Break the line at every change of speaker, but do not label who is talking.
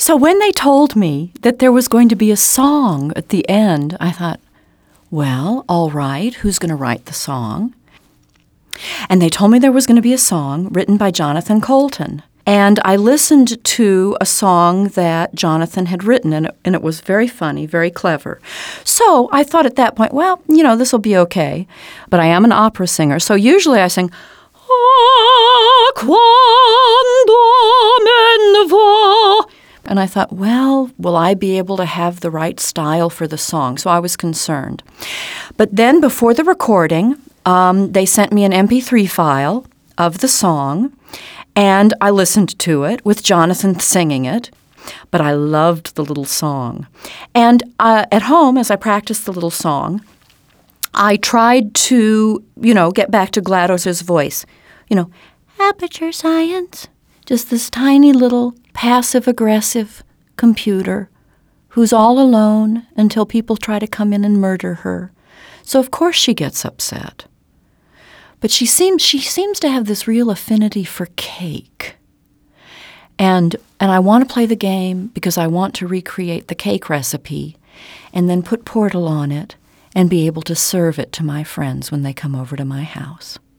So when they told me that there was going to be a song at the end, I thought, well, all right, who's going to write the song? And they told me there was going to be a song written by Jonathan Coulton. And I listened to a song that Jonathan had written, and it was very funny, very clever. So I thought at that point, well, this will be okay. But I am an opera singer, so usually I sing, "Ah, quando me ne va." And I thought, well, will I be able to have the right style for the song? So I was concerned. But then before the recording, they sent me an MP3 file of the song, and I listened to it with Jonathan singing it, but I loved the little song. And at home, as I practiced the little song, I tried to, get back to GLaDOS's voice. Aperture Science, just this tiny little passive-aggressive computer who's all alone until people try to come in and murder her. So of course she gets upset. But she seems to have this real affinity for cake. And I want to play the game because I want to recreate the cake recipe and then put Portal on it and be able to serve it to my friends when they come over to my house.